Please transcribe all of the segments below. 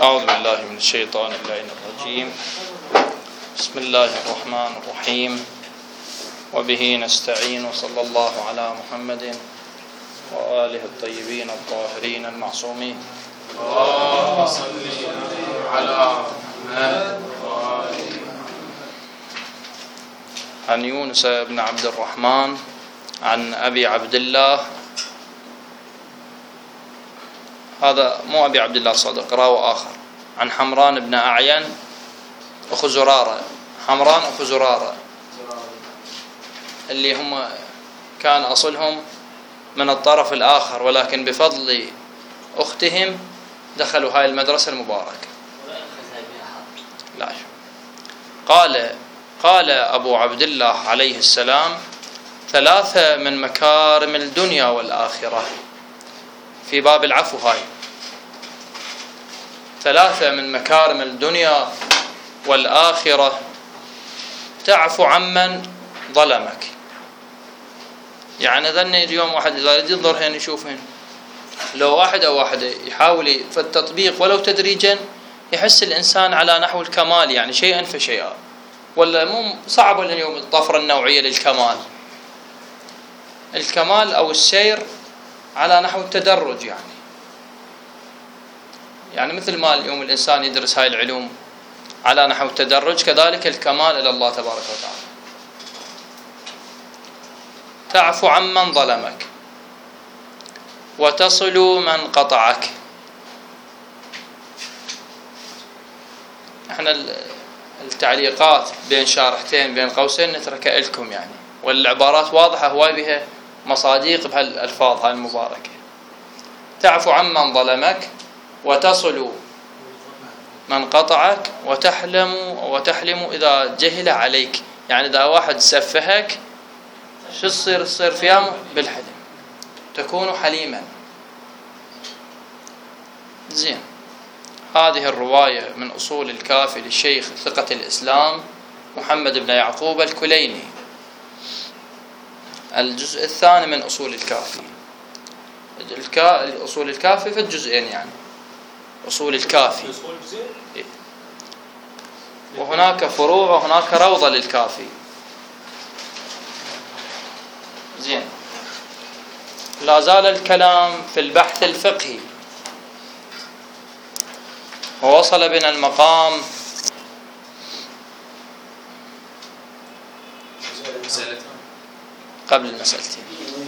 أعوذ بالله من الشيطان اللعين الرجيم. بسم الله الرحمن الرحيم، وبه نستعين، وصلى الله على محمد وآله الطيبين الطاهرين المعصومين. اللهم صل على محمد وآله. عن يونس بن عبد الرحمن عن أبي عبد الله، هذا مو أبي عبد الله الصادق، راوي آخر، عن حمران بن أعين أخو زرارة. حمران أخو زرارة اللي هم كان أصلهم من الطرف الآخر، ولكن بفضل أختهم دخلوا هاي المدرسة المباركة. لا، قال أبو عبد الله عليه السلام: ثلاثة من مكارم الدنيا والآخرة، في باب العفو. هاي ثلاثة من مكارم الدنيا والآخرة: تعفو عمن ظلمك. يعني ظني اليوم واحد إذا ينظر هنا يشوف هنا، لو واحد أو واحدة يحاول في التطبيق ولو تدريجا يحس الإنسان على نحو الكمال، يعني شيئا فشيئا، ولا مو صعب اليوم الطفرة النوعية للكمال، الكمال أو السير على نحو التدرج. يعني مثل ما اليوم الإنسان يدرس هاي العلوم على نحو التدرج، كذلك الكمال إلى الله تبارك وتعالى. تعفو عمن ظلمك وتصل من قطعك. احنا التعليقات بين شارحتين بين قوسين نتركها لكم يعني، والعبارات واضحة، هواي بها مصاديق بهالألفاظ هاي المباركة. تعفو عمن ظلمك وتصل من قطعك وتحلم إذا جهل عليك. يعني إذا واحد سفهك شو تصير فيها بالحلم، تكون حليما. زين، هذه الرواية من أصول الكافي للشيخ ثقة الإسلام محمد بن يعقوب الكليني، الجزء الثاني من أصول الكافي. أصول الكافي في الجزئين، يعني أصول الكافي، وهناك فروع وهناك روضة للكافي. زين، لا زال الكلام في البحث الفقهي، ووصل بنا المقام قبل المسألتين.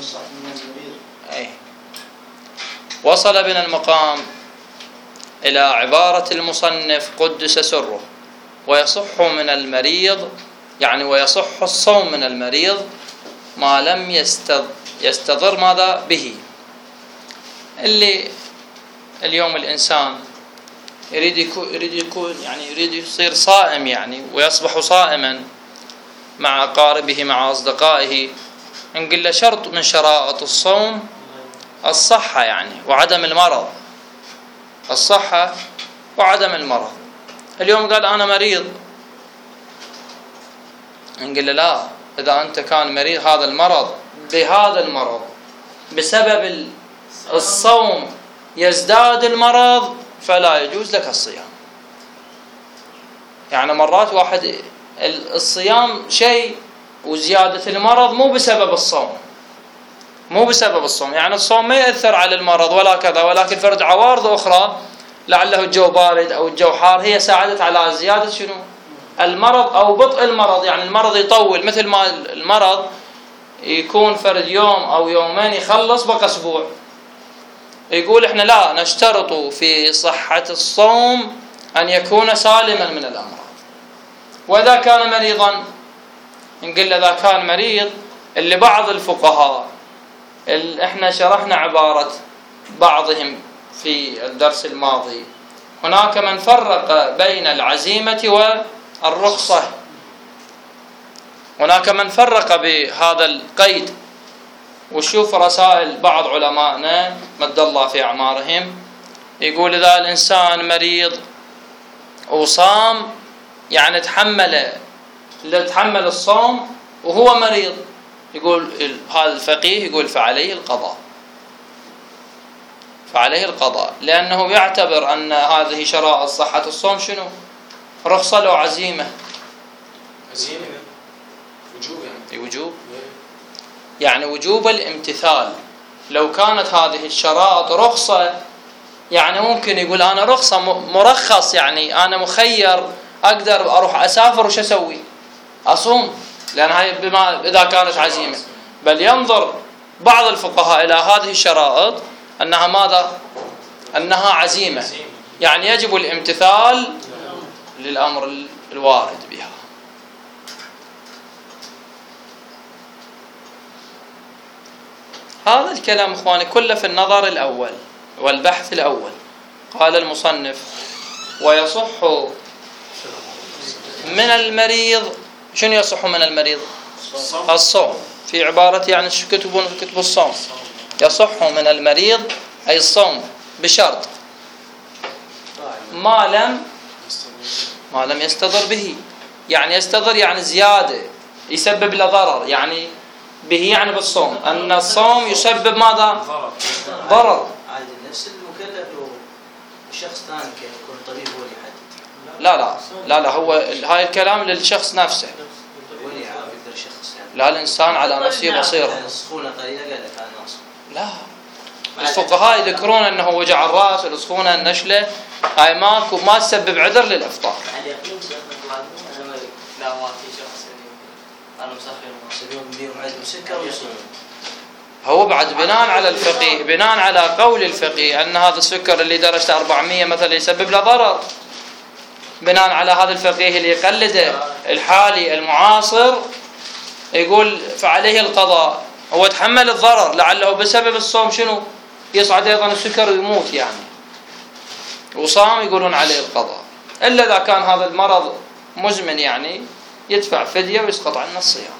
وصل بنا المقام إلى عبارة المصنف قدس سره: ويصح من المريض، يعني ويصح الصوم من المريض ما لم يستضر ماذا به. اللي اليوم الإنسان يريد يكون يعني يريد يصير صائم يعني، ويصبح صائما مع أقاربه مع أصدقائه، نقول له شرط من شرائط الصوم الصحة يعني وعدم المرض. الصحة وعدم المرض. اليوم قال أنا مريض، نقول له لا، إذا أنت كان مريض هذا المرض بهذا المرض بسبب الصوم يزداد المرض، فلا يجوز لك الصيام. يعني مرات واحد الصيام شيء وزيادة المرض مو بسبب الصوم، مو بسبب الصوم، يعني الصوم ما يأثر على المرض ولا كذا، ولكن فرد عوارض أخرى، لعله الجو بارد أو الجو حار، هي ساعدت على زيادة شنو؟ المرض أو بطء المرض. يعني المرض يطول، مثل ما المرض يكون فرد يوم أو يومين يخلص بقى أسبوع. يقول إحنا لا نشترط في صحة الصوم أن يكون سالما من الأمراض. وإذا كان مريضا نقول له إذا كان مريض، اللي بعض الفقهاء إحنا شرحنا عبارة بعضهم في الدرس الماضي، هناك من فرق بين العزيمة والرخصة، هناك من فرق بهذا القيد. وشوف رسائل بعض علمائنا مد الله في أعمارهم، يقول إذا الإنسان مريض وصام، يعني تحمل الصوم وهو مريض، يقول هذا الفقيه يقول فعليه القضاء. فعليه القضاء، لأنه يعتبر أن هذه شرائط صحة الصوم شنو؟ رخصة لو عزيمة؟ عزيمة وجوب يعني. وجوب، يعني وجوب الامتثال. لو كانت هذه الشرائط رخصة يعني ممكن يقول أنا رخصة مرخص، يعني أنا مخير أقدر أروح أسافر وش أسوي؟ أصوم، لأن هاي بما إذا كانت عزيمة. بل ينظر بعض الفقهاء إلى هذه الشرائط أنها ماذا؟ أنها عزيمة، يعني يجب الامتثال للأمر الوارد بها. هذا الكلام إخواني كله في النظر الأول والبحث الأول. قال المصنف: ويصح من المريض. شنو يصح من المريض؟ الصوم. في عبارة يعني كتب الصوم يصح من المريض أي الصوم بشرط ما لم يستضر به. يعني يستضر يعني زيادة يسبب له ضرر، يعني به يعني بالصوم أن الصوم يسبب ماذا؟ ضرر. عادي نفس المكلف لو شخص ثاني كان يكون طبيب هو اللي يحدد. لا هو هاي الكلام للشخص نفسه. ولي يعرف يقدر شخص يعني. لا، الإنسان على نفسه بصيرة. السخونة قليلة قال لك أنا ناصر. لا، الفقهاء يذكرون أنه وجع الرأس والسخونة النشلة هاي ما تسبب عذر للإفطار. اليقين شيخ مثلا لا ما في شخص أنا مسخن اليوم بيهم عندهم سكر ويصومون. هو بعد بناء على الفقيه، بناء على قول الفقيه أن هذا السكر اللي درجته 400 مثلا يسبب له ضرر، بناء على هذا الفقيه اللي يقلده الحالي المعاصر يقول فعليه القضاء. هو تحمل الضرر لعله بسبب الصوم شنو يصعد أيضا السكر ويموت يعني، وصام يقولون عليه القضاء. إلا إذا كان هذا المرض مزمن يعني يدفع فدية ويسقط عنه الصيام.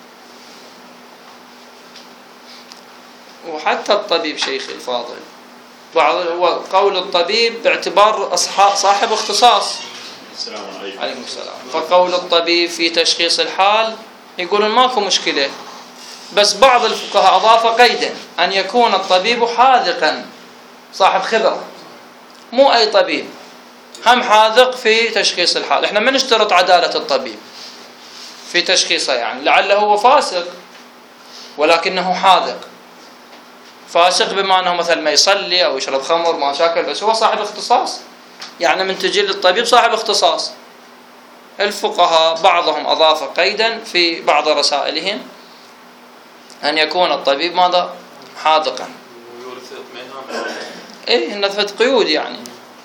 وحتى الطبيب شيخي الفاضل بعض قول الطبيب باعتبار صاحب اختصاص. السلام عليكم. عليكم السلام. فقول الطبيب في تشخيص الحال يقولون ماكو مشكلة، بس بعض الفقهاء أضاف قيدا أن يكون الطبيب حاذقا صاحب خبرة، مو أي طبيب، هم حاذق في تشخيص الحال. احنا ما نشترط عدالة الطبيب في تشخيصه، يعني لعله هو فاسق ولكنه حاذق. فاسق بما أنه مثل ما يصلي أو يشرب خمر ما شاكل، بس هو صاحب اختصاص، يعني من تجي للطبيب صاحب اختصاص. الفقهاء بعضهم أضاف قيدا في بعض رسائلهم أن يكون الطبيب ماذا؟ حاذقا. ويورث اطمئنان. إيه نثبت قيود يعني.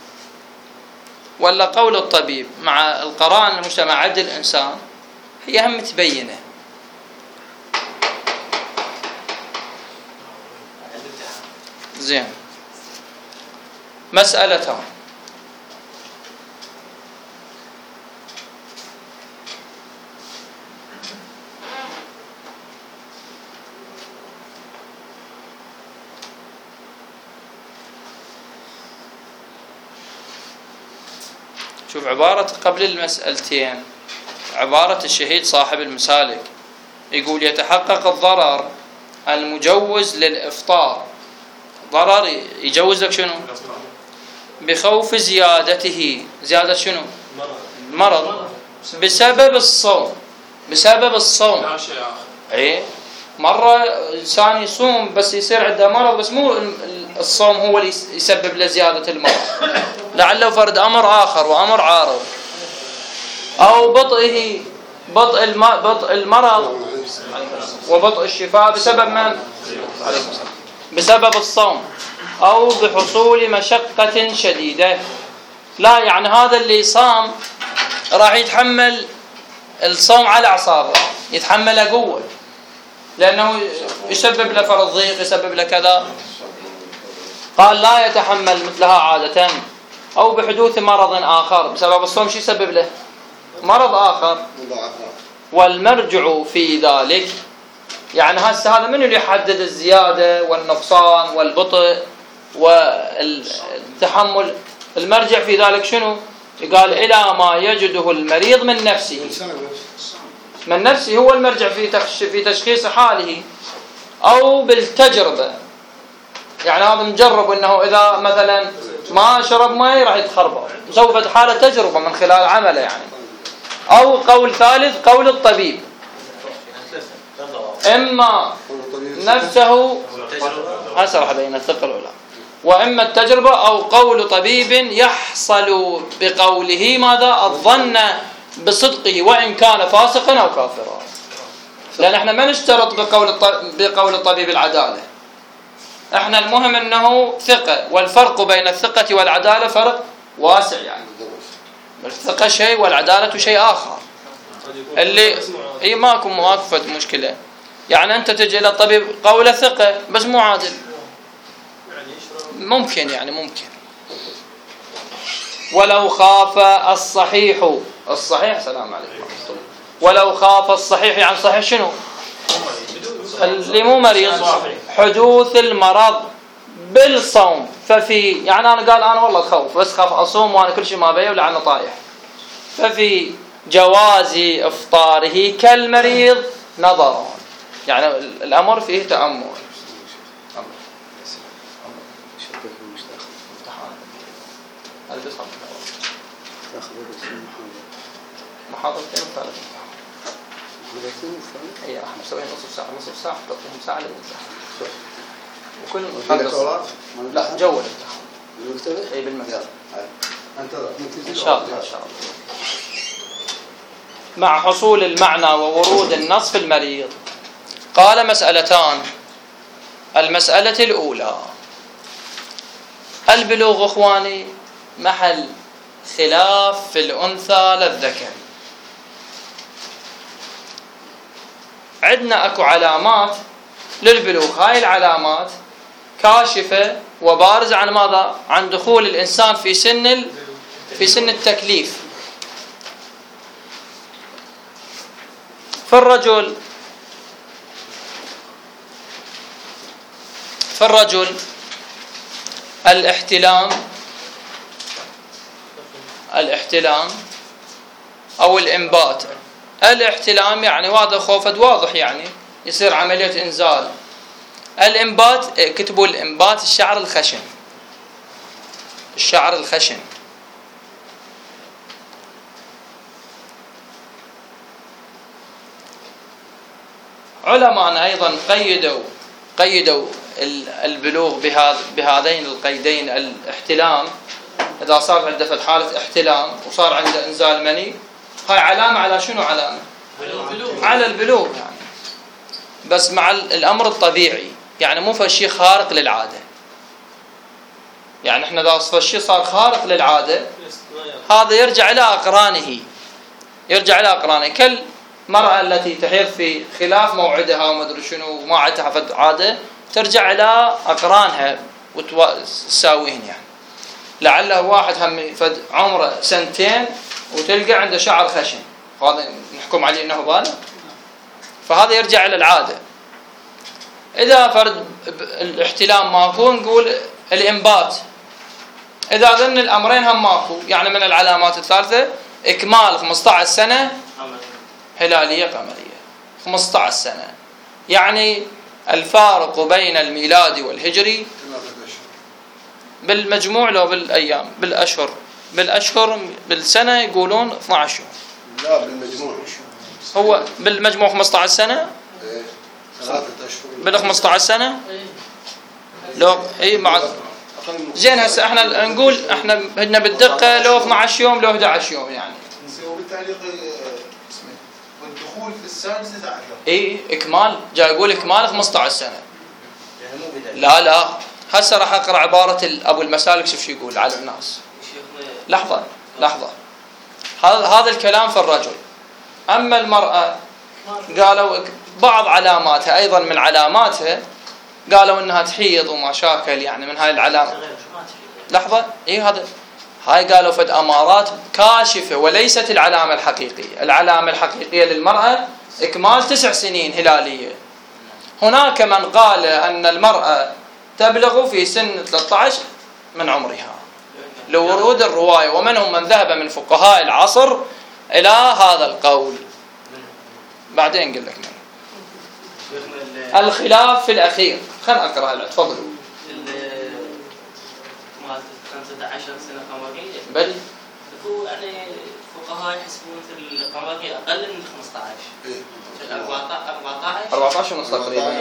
ولا قول الطبيب مع القرائن المجتمع عد الإنسان هي هم متبينة. زين، مسألة شوف عبارة قبل المسألتين، عبارة الشهيد صاحب المسالك يقول يتحقق الضرر المجوز للإفطار. ضرر يجوز لك شنو؟ بخوف زيادته. زيادة شنو؟ مرض بسبب الصوم. بسبب الصوم. لا شيء آخر. ايه مرة إنسان يصوم بس يصير عنده مرض، بس مو الصوم هو اللي يسبب له زيادة المرض، لعله فرد أمر آخر وأمر عارض، أو بطء المرض وبطء الشفاء بسبب من؟ بسبب الصوم، أو بحصول مشقة شديدة. لا يعني هذا اللي صام راح يتحمل الصوم على أعصابه، يتحمله قوة، لأنه يسبب له فرض ضيق، يسبب له كذا. قال لا يتحمل مثلها عادة. أو بحدوث مرض آخر بسبب الصوم، شو يسبب له؟ مرض آخر. والمرجع في ذلك يعني هذا من اللي يحدد الزيادة والنقصان والبطء والتحمل؟ المرجع في ذلك شنو؟ قال إلى ما يجده المريض من نفسه. من نفسه هو المرجع في تشخيص حاله، أو بالتجربة. يعني هذا مجرب أنه إذا مثلا ما شرب ماء راح يتخربط، سوف حالة تجربة من خلال عمله يعني. أو قول ثالث قول الطبيب، إما نفسه هسه راح أبين الثقة الأولى، وإما التجربة أو قول طبيب يحصل بقوله ماذا؟ الظن بصدقه وإن كان فاسقا أو كافرا. لأن احنا ما نشترط بقول الطبيب العدالة، احنا المهم أنه ثقة، والفرق بين الثقة والعدالة فرق واسع يعني. الثقة شيء والعدالة شيء آخر. اللي ماكو فد مشكلة يعني أنت تجي إلى الطبيب قول ثقة بس مو عادل، ممكن يعني ممكن. ولو خاف الصحيح سلام عليكم، ولو خاف الصحيح يعني صحيح شنو؟ اللي مو مريض، حدوث المرض بالصوم، ففي يعني أنا قال أنا والله خوف بس خاف أصوم وأنا كل شيء ما بيه ولعنه طايح، ففي جواز إفطاره كالمريض نظر، يعني الأمر فيه تأمل. محاضرتين وثلاث اي احنا مسويين نصف ساعه تعطيهم ساعه للامتحان وكل محاضره لا جوله المكتبه اي بالمكتبه ان شاء الله مع حصول المعنى وورود النص في المريض. قال مسألتان. المسألة الأولى البلوغ اخواني محل خلاف في الأنثى للذكر. عندنا اكو علامات للبلوغ، هاي العلامات كاشفة وبارزة عن ماذا؟ عن دخول الإنسان في سن التكليف. في الرجل الاحتلام أو الإنبات. الاحتلام يعني وهذا خوفد واضح يعني يصير عملية إنزال. الإنبات كتبوا الإنبات الشعر الخشن. علماء أيضا قيدوا البلوغ بهذين القيدين. الاحتلام إذا صار عنده حالة احتلام وصار عنده إنزال مني، هاي علامة على شنو؟ علامة على البلوغ يعني، بس مع الأمر الطبيعي يعني مو فشي خارق للعادة. يعني احنا إذا فشي صار خارق للعادة هذا يرجع إلى أقرانه. كالمرأة التي تحيض في خلاف موعدها وما أدري شنو وما عندها فد عادة، ترجع إلى أقرانها وتساويهن. يعني لعله واحد هم فد عمره 2 سنين وتلقى عنده شعر خشن، هذا نحكم عليه انه بالغ، فهذا يرجع الى العاده. اذا فرد الاحتلام ماكو نقول الانبات. اذا ظن الامرين هم ماكو، يعني من العلامات الثالثه اكمال 15 سنه هلاليه قمريه. 15 سنه يعني الفارق بين الميلاد والهجري بالمجموع لو بالايام بالاشهر بالسنه يقولون 12 يوم. لا بالمجموع. هو بالمجموع 15 سنه. ايه 3 اشهر بال 15 سنه لو اي مع زين. هسه احنا نقول احنا بدنا بالدقه لو 12 يوم لو 11 يوم يعني. وبالتعليق اسمه والدخول في السادسه عشر. اي اكمال جاي يقول اكمال 15 سنه. لا هسه راح اقرا عباره ابو المسالك شوف شو يقول على الناس. لحظه هذا الكلام في الرجل. اما المراه قالوا بعض علاماتها ايضا من علاماتها قالوا انها تحيض ومشاكل يعني من هاي العلامات. لحظه هاي قالوا فد امارات كاشفه وليست العلامه الحقيقيه. العلامه الحقيقيه للمراه اكمال 9 سنين هلاليه. هناك من قال ان المراه تبلغ في سن 13 من عمرها لورود الروايه، ومنهم من ذهب من فقهاء العصر الى هذا القول. بعدين قل لك الخلاف في الاخير. خلنا اقرا تفضلوا. 18 سنة قمرية. بل هو يعني الفقهاء يحسبون القمرية أقل من 15. 14 ونص تقريبا.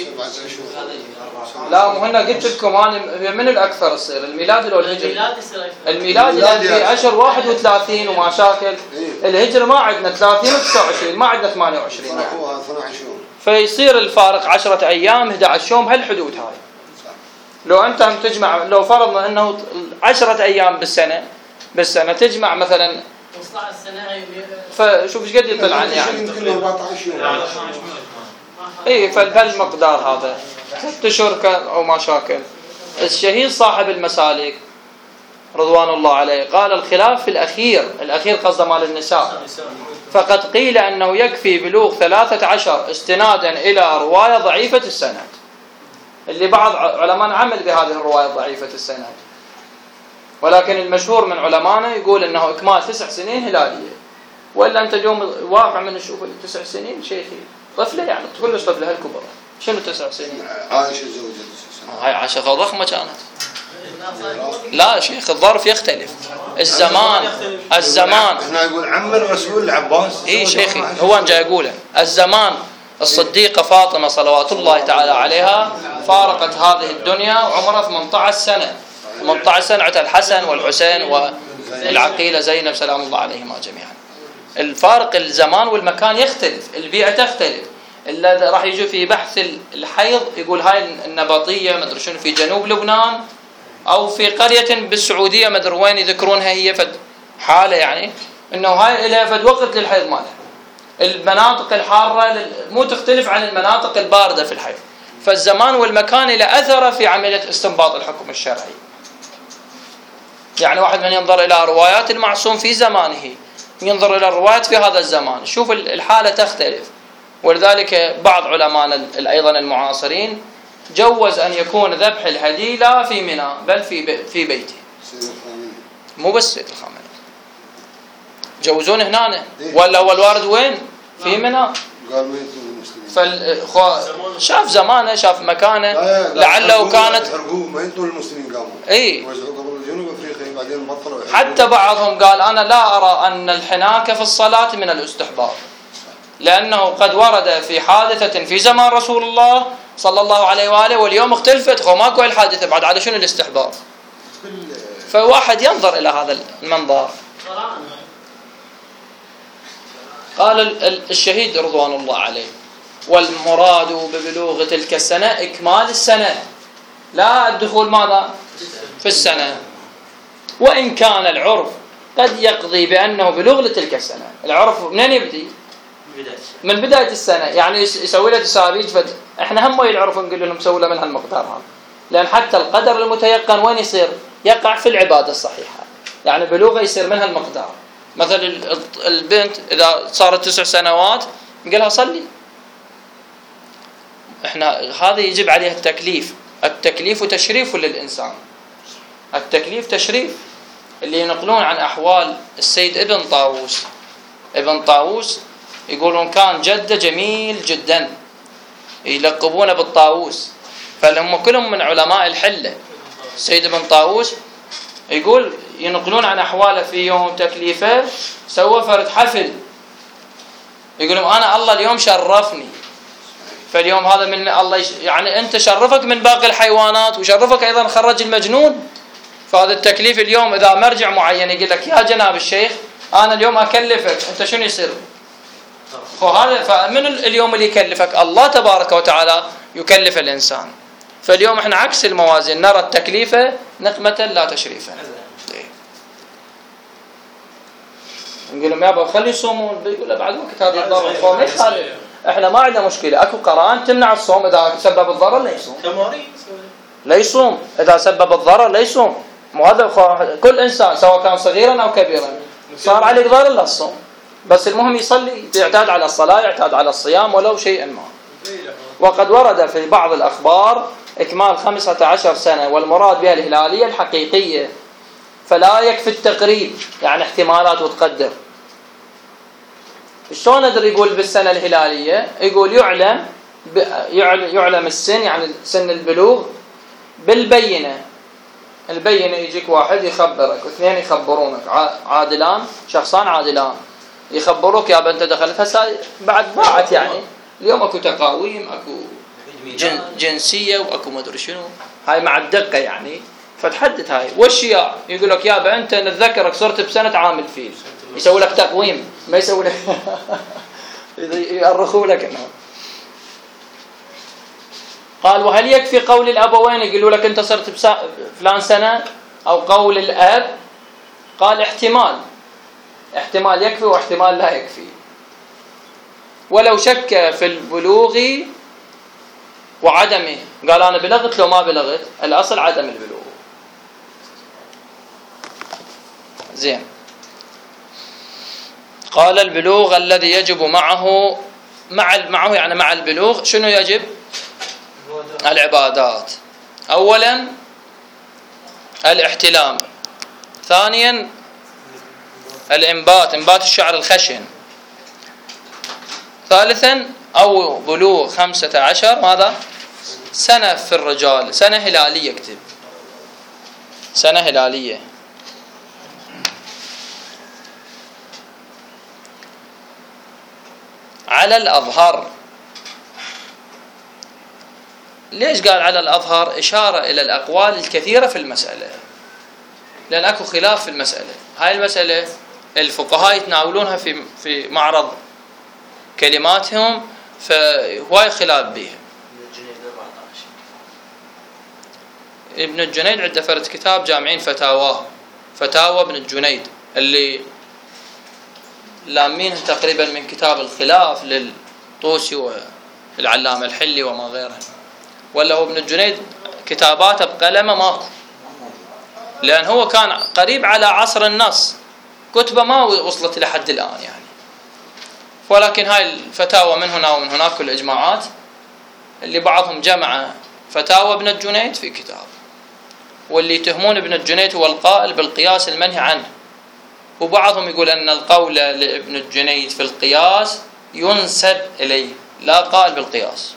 لا مهنا قلت لكم انا من الاكثر يصير الميلادي لو الهجري. الميلادي في اشهر 31 ومشاكل. الهجري ما عندنا 30 و29 ما عندنا 28 يعني. فيصير الفارق 10 ايام 11 يوم بهالحدود هاي. لو انت تجمع لو فرضنا انه 10 ايام بالسنه تجمع مثلا 15 سنة فشوف ايش قد يطلع يعني. يمكن 14 يوم. اي فالمقدار هذا 6 اشهر او مشاكل. الشهيد صاحب المسالك رضوان الله عليه قال الخلاف في الاخير قصده مال النساء، فقد قيل انه يكفي بلوغ 13 استنادا الى روايه ضعيفه السند، اللي بعض علماء عمل بهذه الروايه ضعيفه السند، ولكن المشهور من علمائنا يقول انه اكمال 9 سنين هلاليه. والا انت اليوم واقع من نشوف 9 سنين شيخي طفله يعني كلش طفله هالكبر شنو 9 سنين؟ عايشه زوجة هاي عاشقه ضخمه كانت. لا شيخ الظرف يختلف. الزمان احنا يقول عم الرسول العباس. اي شيخي هو جاي يقوله الزمان. الصديقه فاطمه صلوات الله تعالى عليها فارقت هذه الدنيا وعمرها 18 سنه. 18 سنه عندها الحسن والحسين والعقيله زينب سلام الله عليهما جميعا. الفارق الزمان والمكان يختلف، البيئه تختلف. اللي راح يجي في بحث الحيض يقول هاي النبطيه ما ادري شنو في جنوب لبنان او في قريه بالسعوديه ما ادري وين يذكرونها هي فد حاله يعني انه هاي لها فد وقت للحيض مالها. المناطق الحاره مو تختلف عن المناطق البارده في الحيض. فالزمان والمكان له اثر في عمليه استنباط الحكم الشرعي. يعني واحد من ينظر الى روايات المعصوم في زمانه ينظر الى الروايات في هذا الزمان شوف الحاله تختلف. ولذلك بعض علماء ايضا المعاصرين جوز ان يكون ذبح الهدي لا في منى بل في بيته. مو بس سيد الخامنئي جوزون هنا ولا هو الوارد وين؟ في منى. قال شاف زمانه شاف مكانه لعله كانت ما ينطوا المسلمين قاموا اي قبل جنوب افريقيا بعدين بطلوا. حتى بعضهم قال انا لا ارى ان الحناك في الصلاه من الاستحباب لانه قد ورد في حادثه في زمان رسول الله صلى الله عليه واله واليوم اختلفت وماكو الحادثه بعد على شنو الاستحباب. فواحد ينظر الى هذا المنظر. قال الشهيد رضوان الله عليه والمراد ببلوغ تلك السنة إكمال السنة لا الدخول ماذا في السنة. وإن كان العرف قد يقضي بأنه بلوغ لتلك السنة. العرف منين يبدي؟ من بداية السنة يعني يسوي له تساريج احنا هم يعرفوا نقول لهم سووا له من هالمقدار هذا لأن حتى القدر المتيقن وين يصير؟ يقع في العبادة الصحيحة. يعني بلوغه يصير من هالمقدار. مثلا البنت إذا صارت 9 سنوات نقولها صلي. احنا هذا يجب عليها التكليف تشريف للإنسان. التكليف تشريف. اللي ينقلون عن أحوال السيد ابن طاووس يقولون كان جده جميل جدا يلقبونه بالطاووس فهم كلهم من علماء الحلة. السيد ابن طاووس يقول ينقلون عن أحواله في يوم تكليفه سوى فرد حفل يقولون أنا الله اليوم شرفني. فاليوم هذا من الله يعني أنت شرفك من باقي الحيوانات وشرفك أيضا خرج المجنون. فهذا التكليف اليوم إذا مرجع معين يقول لك يا جناب الشيخ أنا اليوم أكلفك أنت شنو يصير؟ وهذا فمن اليوم اللي يكلفك الله تبارك وتعالى يكلف الإنسان. فاليوم احنا عكس الموازين نرى التكليف نقمة لا تشريفا. نقول لهم يابا خلي يصومون بيقول له بعد وقت هذه الضرر الصوم يخالف. احنا ما عندنا مشكله اكو قرآن تمنع الصوم اذا سبب الضرر لا يصوم اذا سبب الضرر لا يصوم. مو هذا كل انسان سواء كان صغيرا او كبيرا صار عليه ضرر لا الصوم بس المهم يصلي يعتاد على الصلاه يعتاد على الصيام ولو شيئا ما. وقد ورد في بعض الاخبار اكمال 15 سنه والمراد بها الهلاليه الحقيقيه فلا يكفي التقريب يعني احتمالات وتقدر. شلون ندري يقول بالسنه الهلاليه؟ يقول يعلم السن يعني سن البلوغ بالبينه البينة يجيك واحد يخبرك واثنين يخبرونك، عادلان، شخصان عادلان يخبروك يا أنت دخلت. هسه بعد ضاعت يعني، اليوم اكو تقاويم، اكو جنسية واكو مدري شنو، هاي مع الدقة يعني. فتحدث هاي. والشياع يقول لك يابا انت نتذكرك صرت بسنة عامل فيل، يسوي لك تقويم، ما يسوي لك يأرخوا لك انه. قال وهل يكفي قول الابوين يقولوا لك انت صرت فلان سنة، او قول الاب؟ قال احتمال يكفي واحتمال لا يكفي. ولو شك في البلوغ وعدمه، قال انا بلغت لو ما بلغت، الاصل عدم البلوغ. زين. قال البلوغ الذي يجب معه يعني مع البلوغ شنو يجب؟ العبادات. اولا الاحتلام، ثانيا انبات الشعر الخشن، ثالثا او بلوغ 15 ماذا؟ سنة في الرجال، سنة هلالية، اكتب سنة هلالية. على الأظهر. ليش قال على الأظهر؟ إشارة إلى الأقوال الكثيرة في المسألة، لأن أكو خلاف في المسألة. هاي المسألة الفقهاء يتناولونها في معرض كلماتهم، فهواي خلاف بها. ابن الجنيد عنده فرد كتاب جامعين فتاوى ابن الجنيد، اللي لامينه تقريبا من كتاب الخلاف للطوسي والعلامة الحلي وما غيره. ولا هو ابن الجنيد كتاباته بقلمه ماكو، لأن هو كان قريب على عصر النص، كتبه ما وصلت لحد الآن يعني. ولكن هاي الفتاوى من هنا ومن هناك الإجماعات اللي بعضهم جمع فتاوى ابن الجنيد في كتاب، واللي يتهمون ابن الجنيد هو القائل بالقياس المنهي عنه، وبعضهم يقول أن القول لابن الجنيد في القياس ينسب إليه، لا قائل بالقياس.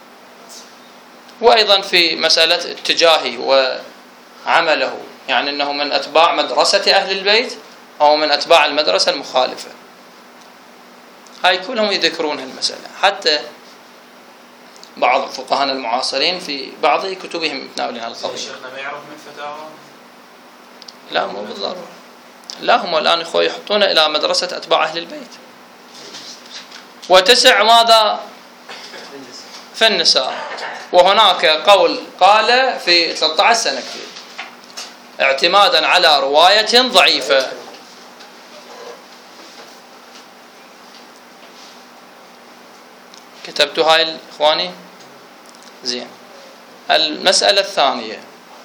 وأيضا في مسألة اتجاهه وعمله، يعني أنه من أتباع مدرسة أهل البيت أو من أتباع المدرسة المخالفة. هاي كلهم يذكرون هالمسألة، حتى بعض فقهاء المعاصرين في بعض كتبهم يتناولون هالقضية. شيخنا ما يعرف من فتاوى؟ لا مو بالضرورة، لا هم الآن إخوة يحطون إلى مدرسة أتباع أهل البيت. وتسع ماذا؟ في النساء. وهناك قول قال في 13 سنة كثير، اعتمادا على رواية ضعيفة. كتبت هاي إخواني؟ زين. المسألة الثانية،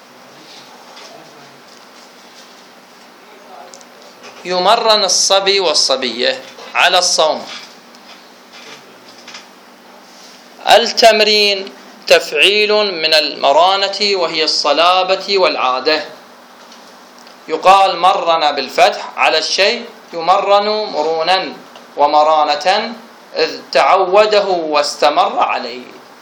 يمرن الصبي والصبية على الصوم. التمرين تفعيل من المرانة وهي الصلابة والعادة. يقال مرن بالفتح على الشيء، يمرن مرونا ومرانة إذ تعوده واستمر عليه.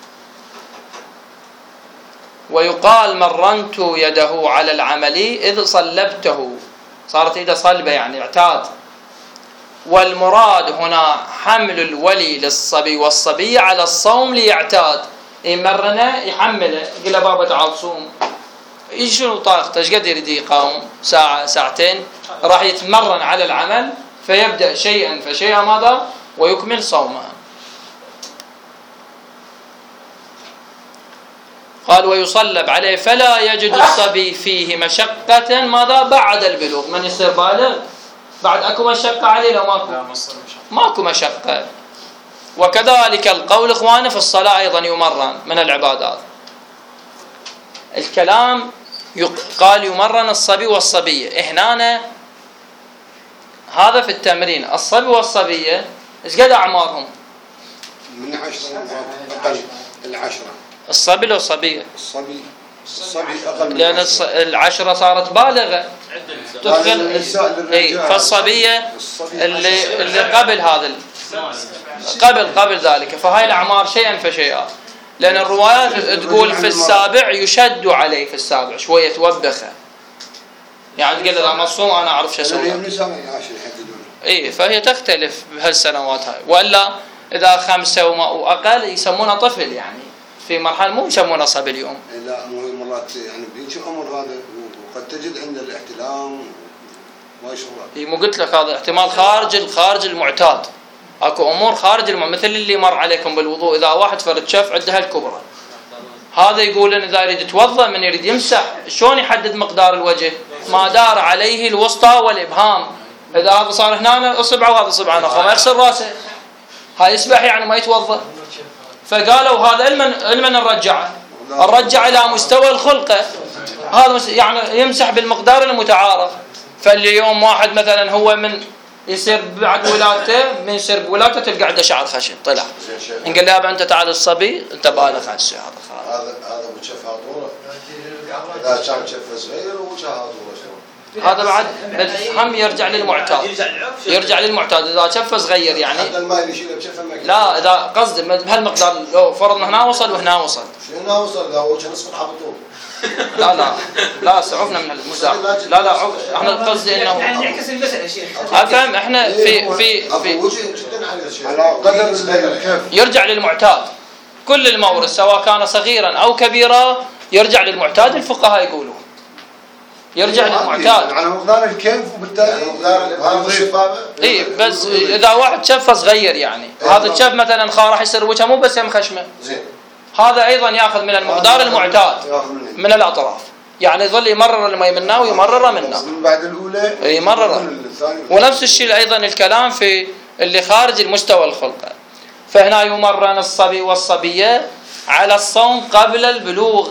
ويقال مرنت يده على العمل إذ صلبته، صارت يده صلبة يعني اعتاد. والمراد هنا حمل الولي للصبي والصبي على الصوم ليعتاد. يمرنه يحمله، يقول له بابا تعال صوم، شنو طاقته، ايش قد يريد يقاوم، ساعة ساعتين، راح يتمرن على العمل فيبدأ شيئا فشيئا ماذا ويكمل صومه. قال ويصلب عليه فلا يجد الصبي فيه مشقة ماذا بعد البلوغ. من يصير بالغ بعد اكو مشقة عليه لو ماكو مشقة. وكذلك القول اخوانه في الصلاة ايضا يمرن من العبادات. الكلام قال يمرن الصبي والصبية. هنا هذا في التمرين. الصبي والصبية ايش قد اعمارهم؟ من 10 اقل. 10 الصبي لو الصبية؟ الصبي اقل من لأن 10 صارت بالغة تدخل. فالصبية اللي قبل هذا قبل ذلك. فهاي الأعمار شيئا فشيئا، لأن الروايات تقول في السابع يشد عليه، في السابع شوية توبخه يعني تقول له لا مصوم انا اعرف شو اسوي. النساء عشان يحددون. اي فهي تختلف بهالسنوات هاي، والا اذا 5 واقل يسمونه طفل يعني في مرحله مو يسمونه صبي اليوم. لا مو مرات يعني بيجي عمر هذا وقد تجد عند الاحتلام ما شغله. مو قلت لك هذا احتمال خارج المعتاد. اكو امور خارج مثل اللي مر عليكم بالوضوء، اذا واحد فرد شف عندها الكبرى، هذا يقول ان اذا يريد يتوضا من يريد يمسح شلون يحدد مقدار الوجه؟ ما دار عليه الوسطى والابهام، اذا هذا صار هنا اصبعه وهذا اصبعه اخر ما يغسل راسه، هاي يسبح يعني ما يتوضا. فقالوا هذا علما نرجع الى مستوى الخلقه، هذا يعني يمسح بالمقدار المتعارف. فاليوم واحد مثلا هو من يصير بعد ولادته، من يصير بولادته تلقى عنده شعر خشن طلع، نقول له انت تعال الصبي انت بالغ عن الشيء هذا بشفها طوله، اذا كان شفه صغير وشفها طوله شلون؟ هذا بعد هم يرجع للمعتاد اذا شفه صغير يعني حتى الماء اللي يشيله بشفه لا اذا قصد بهالمقدار، لو فرضنا هنا وصل وهنا وصل شنو هنا وصل؟ لا هو كان نصف حبطوه. لا سعفنا من المزاح. لا احنا القصد انه يعني يعكس المسألة يا شيخ. افهم احنا في وجه جدا على الشيء على قدر يرجع للمعتاد. كل المورث سواء كان صغيرا او كبيرا يرجع للمعتاد، الفقهاء يقولون يرجع للمعتاد على مقدار الكيف وبالتالي مقدار الابهام. اي بس اذا واحد شفه صغير يعني هذا الشف مثلا راح يصير وجهه مو بس خشمه، هذا ايضا ياخذ من المقدار المعتاد من الاطراف، يعني يظل يمرر المي منا ويمرر منا من بعد الاولى يمرر. ونفس الشيء ايضا الكلام في اللي خارج المستوى الخلقه. فهنا يمرن الصبي والصبيه على الصوم قبل البلوغ،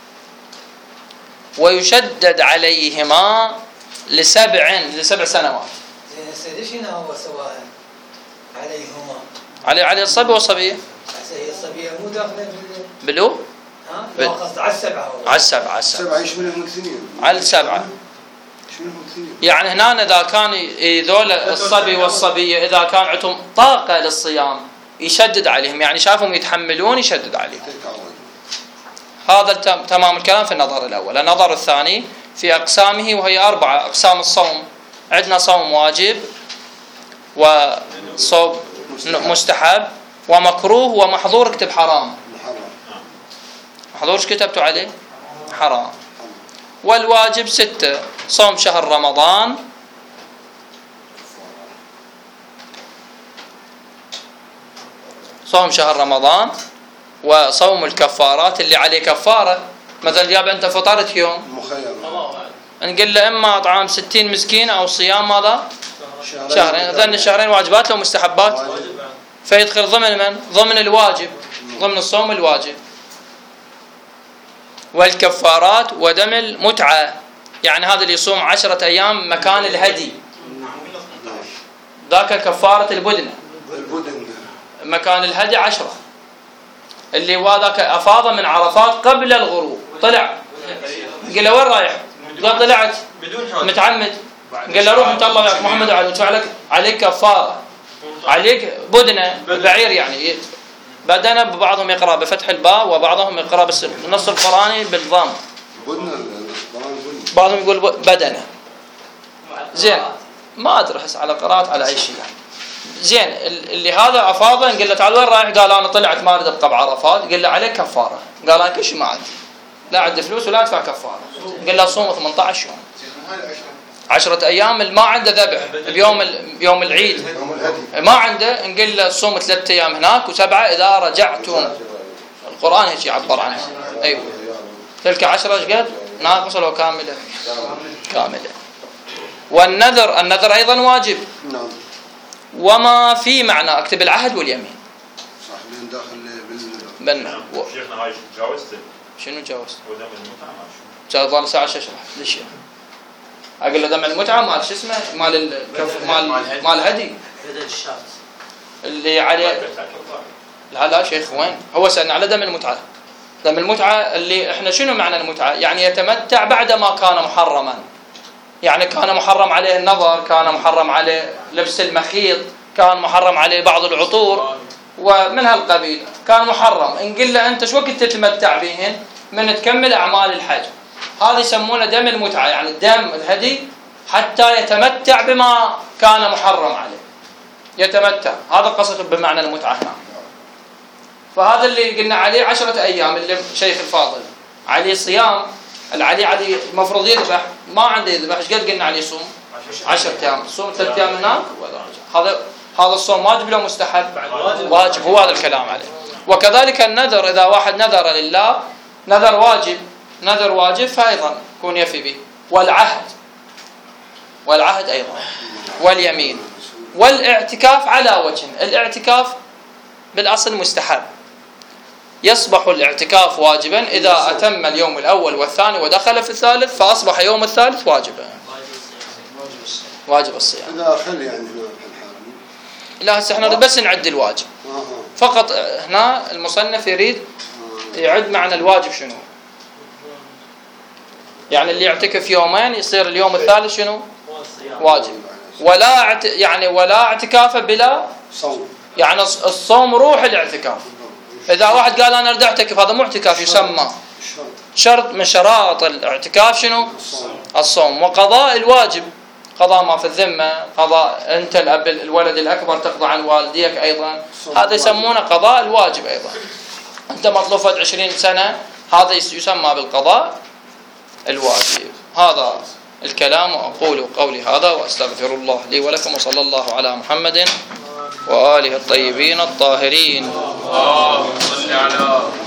ويشدد عليهما لسبع سنوات. سيدي هنا هو سواء عليهما على الصبي والصبيه. هي الصبيه مو داخله بلوغ؟ ها؟ قصد على السبعه. على السبعه يشملهم الاثنين. على السبعه. يعني هنا اذا كان ذول الصبي والصبيه اذا كان عندهم طاقه للصيام يشدد عليهم، يعني شافهم يتحملون يشدد عليهم. هذا تمام الكلام في النظر الأول. النظر الثاني في أقسامه، وهي 4 أقسام الصوم. عندنا صوم واجب، وصوم مستحب، ومكروه، ومحظور. اكتب حرام. محظور ايش كتبتوا عليه؟ حرام. والواجب 6: صوم شهر رمضان، صوم شهر رمضان، وصوم الكفارات اللي عليه كفارة. مثلا يابا أنت فطرت يوم نقول له إما إطعام 60 مسكين أو صيام ماذا؟ شهرين. ذن الشهرين واجبات لو مستحبات؟ فيدخل ضمن من؟ ضمن الواجب، ضمن الصوم الواجب. والكفارات ودم المتعة، يعني هذا اللي يصوم 10 أيام مكان الهدي، ذاك كفارة البدنة. مكان الهدي 10، اللي هو ذاك أفاض من عرفات قبل الغروب، طلع قال له وين رايح؟ قال طلعت متعمد. قال له روح انت الله يعطيك محمد عليك كفارة، عليك بدنة بعير. يعني بدنة بعضهم يقرأ بفتح الباء وبعضهم يقرأ بالنص القرآني بالضم، بعضهم يقول بدنة. زين ما أدري أحس على قراءة على أي شيء يعني. زين اللي هذا أفاضه قال له تعال وين رايح؟ قال أنا طلعت ما أريد أبقى بعرفات. قال له عليك كفارة. قال أنا كل شيء ما عندي، لا عندي فلوس ولا أدفع كفارة. قال له صوم 18 يوم 10 أيام ما عنده ذبح بيوم العيد ما عنده، نقول له صوم 3 أيام هناك و7 إذا رجعتم. القرآن هيك يعبر عنها. أيوة تلك 10 ايش قد؟ ناقصة لو كاملة؟ كاملة. والنذر أيضا واجب. وما في معنى اكتب العهد واليمين. صح من داخل بالنذر. شيخنا هاي تجاوزت. شنو تجاوزت؟ ودم المتعة جاوز ظل ساعة اشرح ليش يعني؟ اقول له دم المتعة مال شو اسمه؟ مال هدي اللي عليه. لا شيخ وين؟ هو سألنا على دم المتعة. دم المتعة اللي احنا شنو معنى المتعة؟ يعني يتمتع بعد ما كان محرما. يعني كان محرم عليه النظر، كان محرم عليه لبس المخيط، كان محرم عليه بعض العطور ومن هالقبيل، كان محرم. نقول له أنت شو وقت تتمتع بهن؟ من تكمل أعمال الحج. هذا يسمونه دم المتعة، يعني الدم الهدي حتى يتمتع بما كان محرم عليه، يتمتع. هذا القصد بمعنى المتعة هنا. فهذا اللي قلنا عليه 10 أيام اللي شيخ الفاضل عليه صيام. علي المفروض يذبح، ما عنده يذبح، ايش قد قلنا عليه يصوم؟ 10 أيام. صوم 3 أيام هناك ولا هذا الصوم واجب لو مستحب؟ واجب. هو هذا الكلام عليه. وكذلك النذر، إذا واحد نذر لله نذر واجب فأيضا يكون يفي به. والعهد أيضا، واليمين، والاعتكاف على وجه. الاعتكاف بالأصل مستحب، يصبح الاعتكاف واجبا إذا أتم اليوم الأول والثاني ودخل في الثالث، فأصبح يوم الثالث واجبا. واجب الصيام. إذا أخل يعني هنا في الحرم. لا هسه احنا بس نعد الواجب. فقط هنا المصنف يريد يعد معنى الواجب شنو. يعني اللي يعتكف يومين يصير اليوم الثالث شنو؟ واجب. ولا اعتكاف بلا صوم. يعني الصوم روح الاعتكاف. إذا واحد قال أنا أريد أعتكف، هذا مو اعتكاف، يسمى شرط من شرائط الاعتكاف شنو؟ الصوم. وقضاء الواجب، قضاء ما في الذمة، قضاء أنت الأب الولد الأكبر تقضى عن والديك أيضا، هذا يسمونه قضاء الواجب أيضا. أنت مطلوب 20 سنة، هذا يسمى بالقضاء الواجب. هذا الكلام، وأقول قولي هذا وأستغفر الله لي ولكم، وصلى الله على محمد وآله الطيبين الطاهرين. اللهم صل على